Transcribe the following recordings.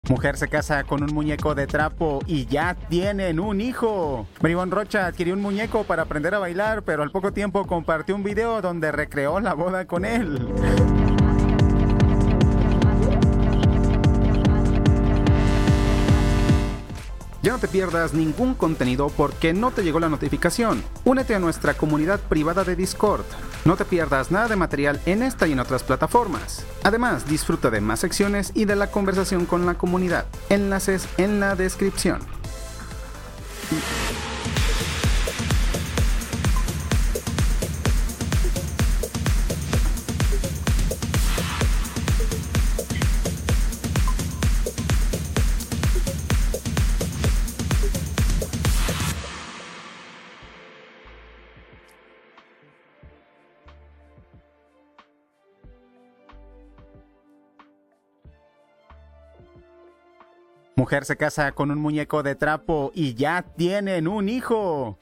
Mujer se casa con un muñeco de trapo y ya tienen un hijo. Maribón Rocha adquirió un muñeco para aprender a bailar, pero al poco tiempo compartió un video donde recreó la boda con él. Ya no te pierdas ningún contenido porque no te llegó la notificación. Únete a nuestra comunidad privada de Discord. No te pierdas nada de material en esta y en otras plataformas. Además, disfruta de más secciones y de la conversación con la comunidad. Enlaces en la descripción. Mujer se casa con un muñeco de trapo y ya tienen un hijo.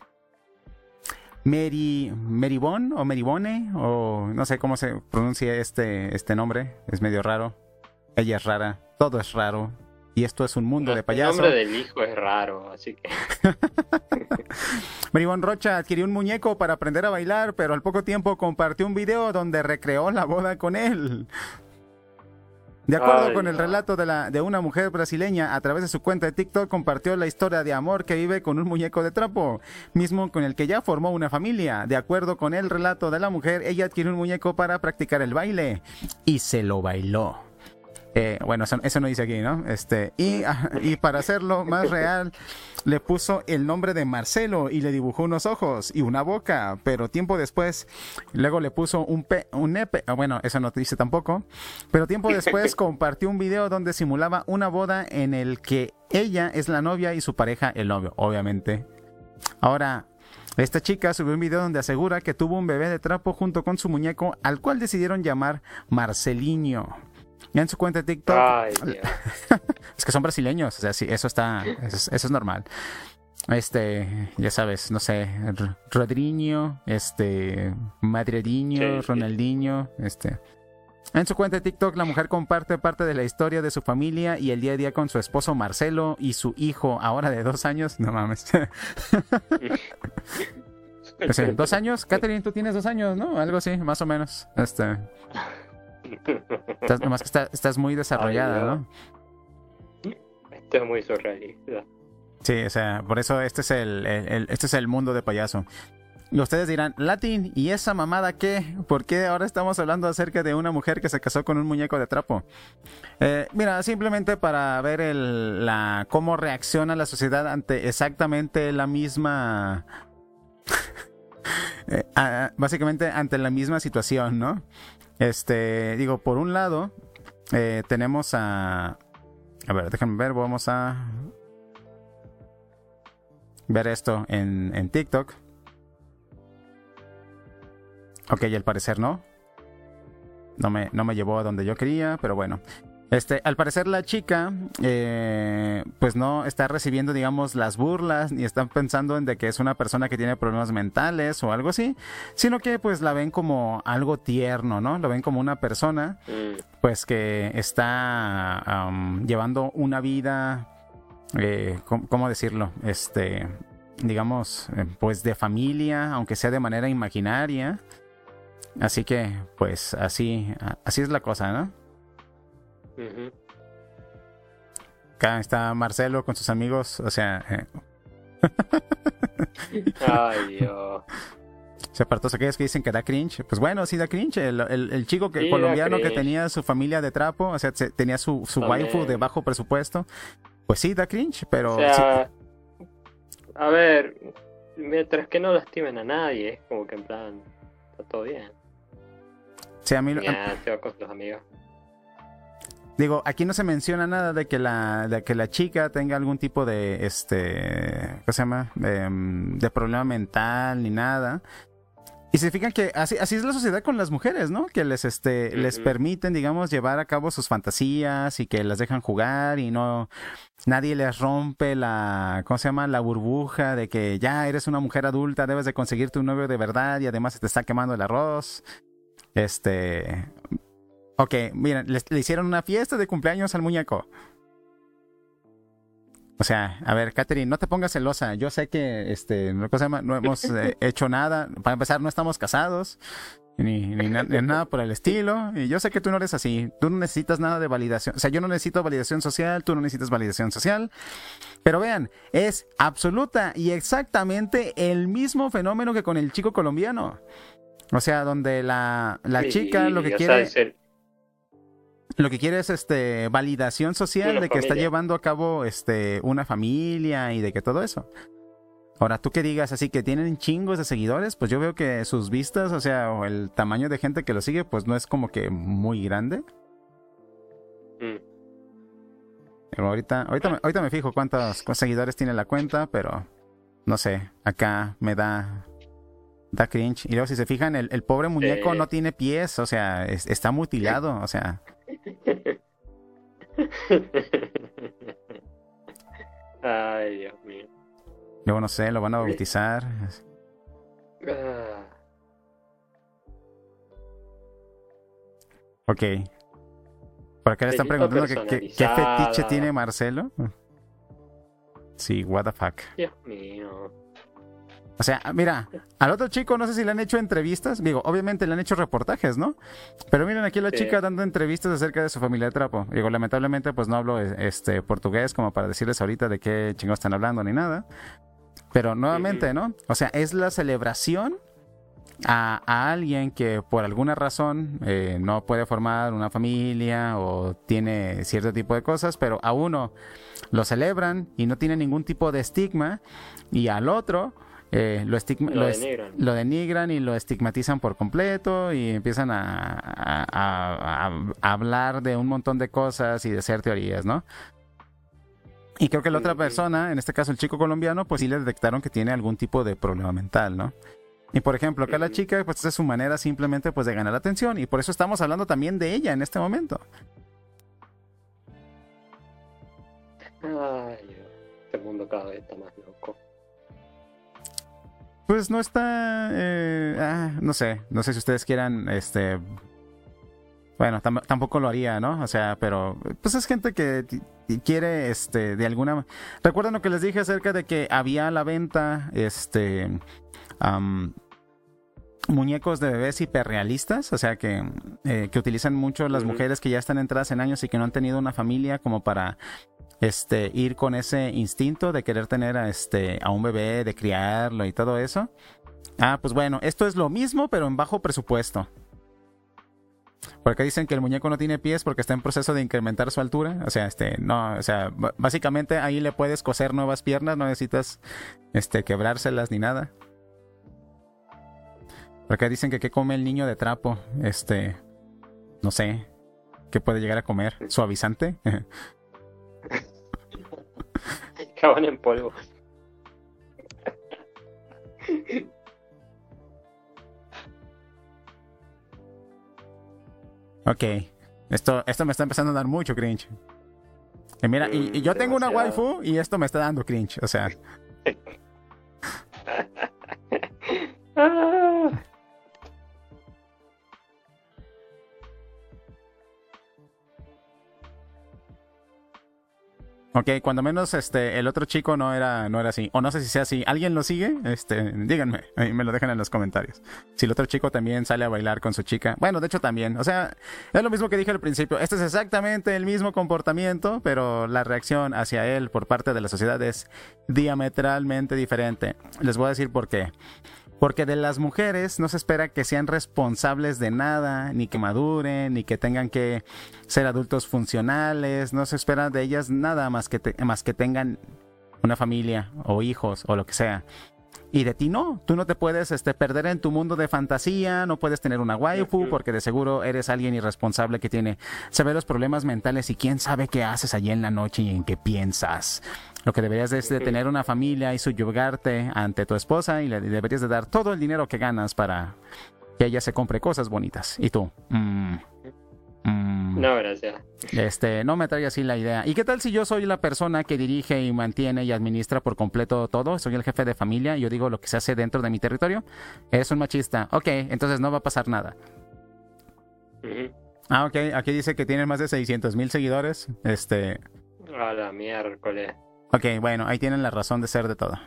Meribón o Meribone, o no sé cómo se pronuncia este nombre, es medio raro. Ella es rara, todo es raro. Y esto es un mundo de payaso. El nombre del hijo es raro, así que... Maribón Rocha adquirió un muñeco para aprender a bailar, pero al poco tiempo compartió un video donde recreó la boda con él. De acuerdo con el relato de una mujer brasileña, a través de su cuenta de TikTok compartió la historia de amor que vive con un muñeco de trapo, mismo con el que ya formó una familia. De acuerdo con el relato de la mujer, ella adquirió un muñeco para practicar el baile y se lo bailó. Bueno, eso no dice aquí, ¿no? Y para hacerlo más real, le puso el nombre de Marcelo y le dibujó unos ojos y una boca, pero tiempo después, luego le puso un nepe, bueno, eso no dice tampoco, pero tiempo después compartió un video donde simulaba una boda en el que ella es la novia y su pareja el novio, obviamente. Ahora, esta chica subió un video donde asegura que tuvo un bebé de trapo junto con su muñeco, al cual decidieron llamar Marcelinho. En su cuenta de TikTok. Ay, es que son brasileños, o sea, sí, eso es normal. Ya sabes, no sé, Rodriño, Madridinho, sí, Ronaldinho, En su cuenta de TikTok, la mujer comparte parte de la historia de su familia y el día a día con su esposo Marcelo y su hijo, ahora de 2 años. No mames. O sea, 2 años. Catherine, tú tienes 2 años, ¿no? Algo así, más o menos. Nomás que estás muy desarrollada, ¿no? Esto es muy surrealista. Sí, o sea, por eso este es el mundo de payaso. Y ustedes dirán, Latin, ¿y esa mamada qué? ¿Por qué ahora estamos hablando acerca de una mujer que se casó con un muñeco de trapo? Mira, simplemente para ver cómo reacciona la sociedad ante exactamente la misma... básicamente ante la misma situación, ¿no? Digo, por un lado, tenemos a ver, déjame ver, vamos a ver esto en TikTok. Ok, y al parecer no me llevó a donde yo quería, pero bueno. Al parecer la chica, pues no está recibiendo, digamos, las burlas, ni están pensando en de que es una persona que tiene problemas mentales o algo así, sino que pues la ven como algo tierno, ¿no? Lo ven como una persona, pues que está llevando una vida, ¿cómo decirlo? Digamos, pues de familia, aunque sea de manera imaginaria. Así que, pues así es la cosa, ¿no? Uh-huh. Acá está Marcelo con sus amigos, o sea... Ay, Dios. Se apartó, aquellos que dicen que da cringe. Pues bueno, sí da cringe. El chico Sí, colombiano que tenía su familia de trapo, o sea, tenía su waifu de bajo presupuesto. Pues sí, da cringe, pero... O sea, sí. A ver, mientras que no lastimen a nadie, es como que en plan, está todo bien. Sí, a mí... Ya, se va con sus amigos. Digo, aquí no se menciona nada de que la chica tenga algún tipo de, ¿cómo se llama? De problema mental ni nada. Y se fijan que así es la sociedad con las mujeres, ¿no? Que les permiten, digamos, llevar a cabo sus fantasías y que las dejan jugar y no... Nadie les rompe ¿cómo se llama? La burbuja de que ya eres una mujer adulta, debes de conseguirte un novio de verdad y además se te está quemando el arroz. Ok, miren, le hicieron una fiesta de cumpleaños al muñeco. O sea, a ver, Catherine, no te pongas celosa. Yo sé que no hemos hecho nada. Para empezar, no estamos casados. Ni nada por el estilo. Y yo sé que tú no eres así. Tú no necesitas nada de validación. O sea, yo no necesito validación social. Tú no necesitas validación social. Pero vean, es absoluta y exactamente el mismo fenómeno que con el chico colombiano. O sea, donde la chica lo que quiere... Lo que quiere es validación social de que está llevando a cabo una familia y de que todo eso. Ahora, tú que digas así que tienen chingos de seguidores, pues yo veo que sus vistas, o sea, o el tamaño de gente que lo sigue, pues no es como que muy grande. Pero ahorita me fijo cuántos seguidores tiene la cuenta, pero no sé, acá me da cringe. Y luego si se fijan, el pobre muñeco no tiene pies, o sea, está mutilado, o sea... Ay, Dios mío. Luego no sé, lo van a bautizar. Ok. Por acá le están preguntando qué fetiche tiene Marcelo. Sí, what the fuck. Dios mío. O sea, mira, al otro chico no sé si le han hecho entrevistas. Digo, obviamente le han hecho reportajes, ¿no? Pero miren aquí a la chica dando entrevistas acerca de su familia de trapo. Digo, lamentablemente pues no hablo portugués como para decirles ahorita de qué chingados están hablando ni nada. Pero nuevamente, ¿no? O sea, es la celebración a alguien que por alguna razón no puede formar una familia o tiene cierto tipo de cosas, pero a uno lo celebran y no tiene ningún tipo de estigma, y al otro lo denigran y lo estigmatizan por completo y empiezan a hablar de un montón de cosas y de hacer teorías, ¿no? Y creo que la otra persona, en este caso el chico colombiano, pues sí le detectaron que tiene algún tipo de problema mental, ¿no? Y por ejemplo, acá la chica, pues esa es su manera simplemente pues de ganar la atención, y por eso estamos hablando también de ella en este momento. Ay, este mundo cada vez está más loco. Pues no está... no sé si ustedes quieran, bueno, tampoco lo haría, ¿no? O sea, pero pues es gente que quiere, de alguna... ¿Recuerdan lo que les dije acerca de que había a la venta, muñecos de bebés hiperrealistas? O sea, que utilizan mucho las mujeres que ya están entradas en años y que no han tenido una familia, como para ir con ese instinto de querer tener a un bebé, de criarlo y todo eso. Pues bueno, esto es lo mismo, pero en bajo presupuesto. Porque dicen que el muñeco no tiene pies porque está en proceso de incrementar su altura. O sea, no, o sea, básicamente ahí le puedes coser nuevas piernas, no necesitas quebrárselas ni nada. Porque dicen que qué come el niño de trapo, no sé, ¿qué puede llegar a comer? ¿Suavizante? Jabón en polvo. Ok, esto me está empezando a dar mucho cringe. Y mira, y yo tengo una waifu y esto me está dando cringe, o sea. Ok, cuando menos el otro chico no era así. O no sé si sea así. ¿Alguien lo sigue? Díganme. Ahí me lo dejan en los comentarios. Si el otro chico también sale a bailar con su chica. Bueno, de hecho también. O sea, es lo mismo que dije al principio. Este es exactamente el mismo comportamiento, pero la reacción hacia él por parte de la sociedad es diametralmente diferente. Les voy a decir por qué. Porque de las mujeres no se espera que sean responsables de nada, ni que maduren, ni que tengan que ser adultos funcionales. No se espera de ellas nada más que tengan una familia o hijos o lo que sea. Y de ti no, tú no te puedes perder en tu mundo de fantasía, no puedes tener una waifu porque de seguro eres alguien irresponsable que tiene severos problemas mentales y quién sabe qué haces allí en la noche y en qué piensas. Lo que deberías es de tener una familia y subyugarte ante tu esposa y le deberías de dar todo el dinero que ganas para que ella se compre cosas bonitas. Y tú, no, gracias. No me trae así la idea. ¿Y qué tal si yo soy la persona que dirige y mantiene y administra por completo todo? Soy el jefe de familia y yo digo lo que se hace dentro de mi territorio. Eres un machista. Ok, entonces no va a pasar nada. Uh-huh. Ok, aquí dice que tiene más de 600,000 seguidores. A la miércoles. Ok, bueno, ahí tienen la razón de ser de todo.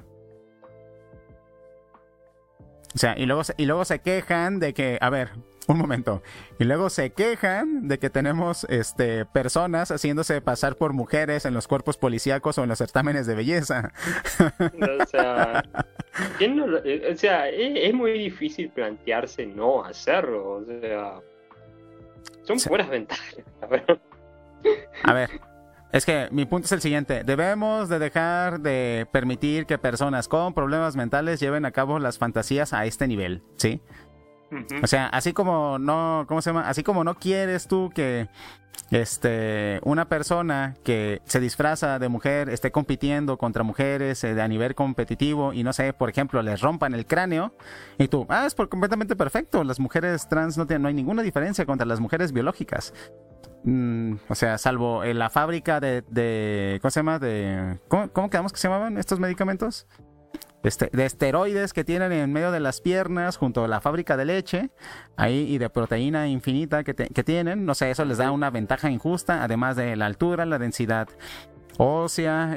O sea, y luego se quejan de que, a ver, un momento. Y luego se quejan de que tenemos personas haciéndose pasar por mujeres en los cuerpos policíacos o en los certámenes de belleza. O sea, ¿quién no o sea, es muy difícil plantearse no hacerlo. O sea, son puras ventajas. A ver, es que mi punto es el siguiente. Debemos de dejar de permitir que personas con problemas mentales lleven a cabo las fantasías a este nivel, ¿sí? O sea, así como no, ¿cómo se llama? Así como no quieres tú que una persona que se disfraza de mujer esté compitiendo contra mujeres a nivel competitivo y no sé, por ejemplo, les rompan el cráneo y tú, es completamente perfecto, las mujeres trans no hay ninguna diferencia contra las mujeres biológicas. O sea, salvo en la fábrica de ¿cómo se llama? ¿Cómo quedamos que se llamaban estos medicamentos? De esteroides que tienen en medio de las piernas junto a la fábrica de leche ahí y de proteína infinita que tienen, no sé, eso les da una ventaja injusta, además de la altura, la densidad ósea,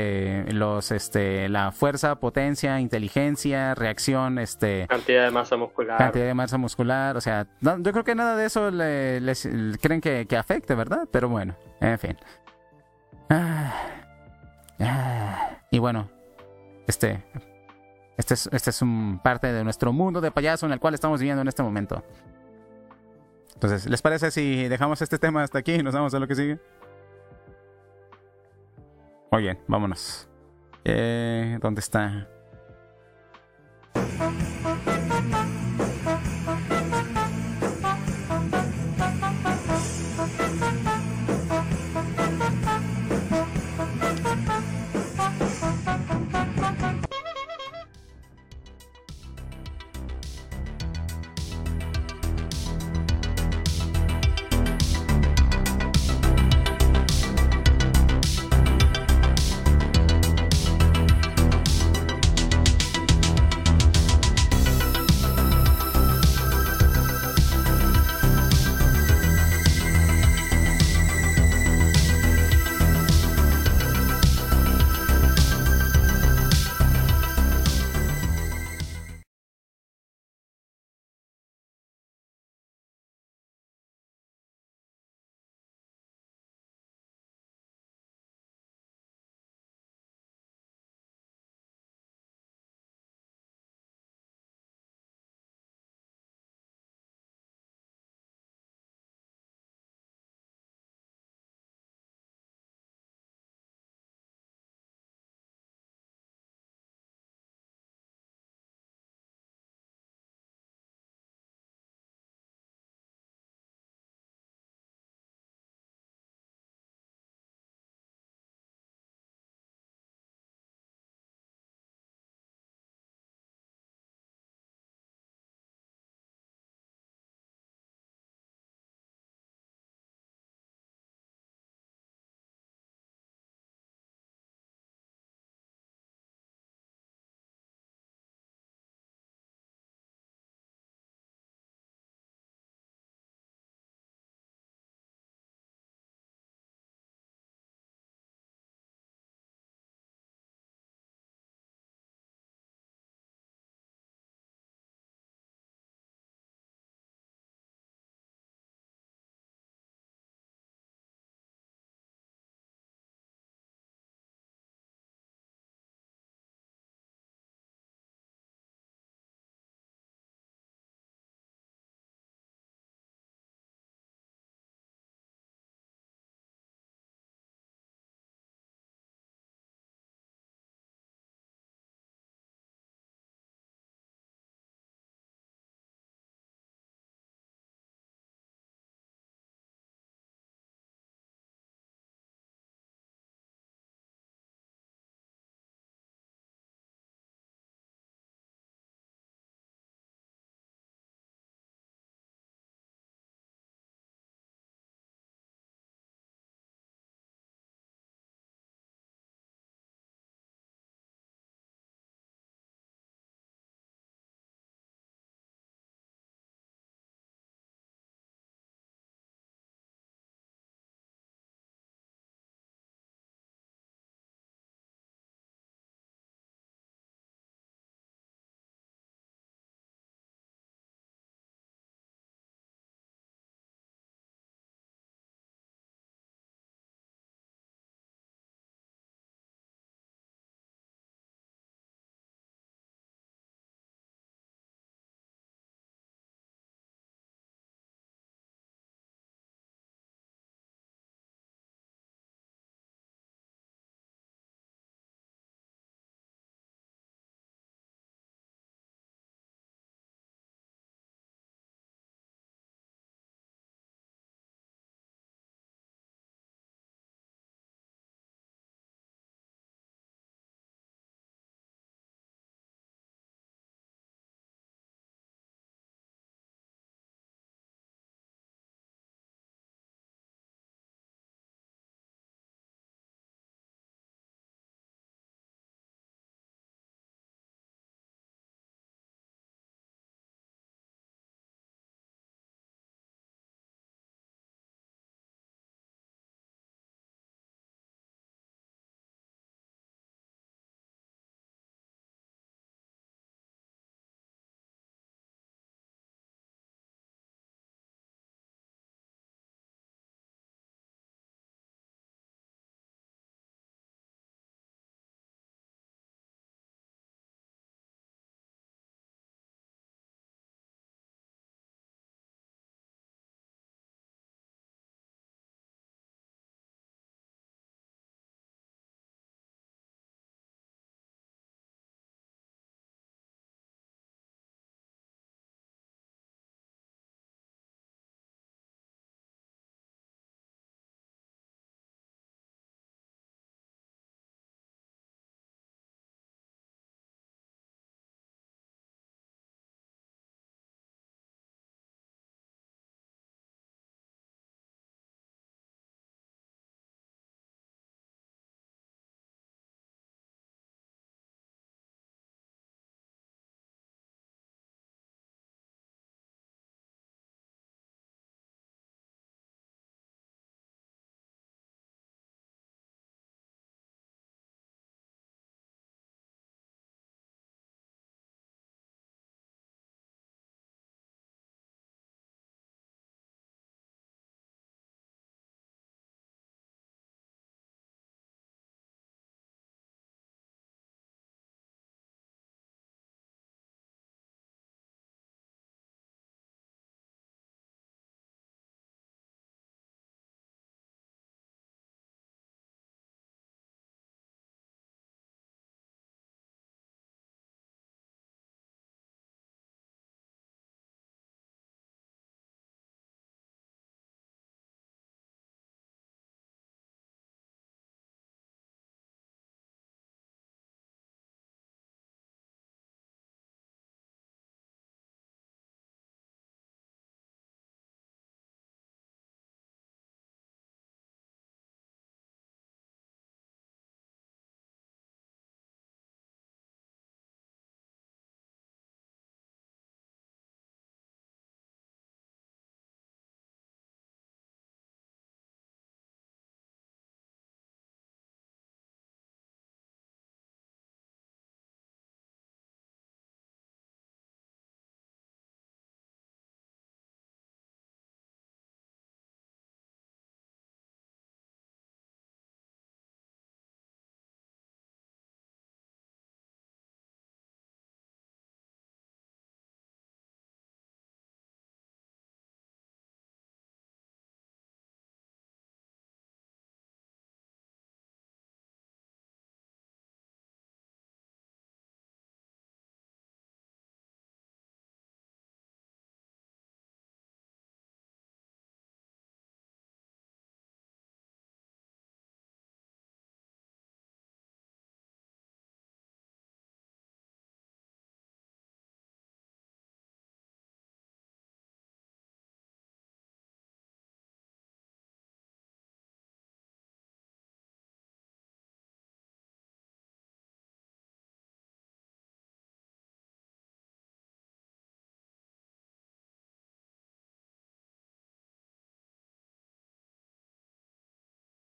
la fuerza, potencia, inteligencia, reacción, cantidad de masa muscular, o sea, yo creo que nada de eso les creen que afecte, ¿verdad? Pero bueno, en fin. Y bueno, este es un parte de nuestro mundo de payaso en el cual estamos viviendo en este momento. Entonces, ¿les parece si dejamos este tema hasta aquí y nos vamos a lo que sigue? Muy bien, vámonos. ¿Dónde está?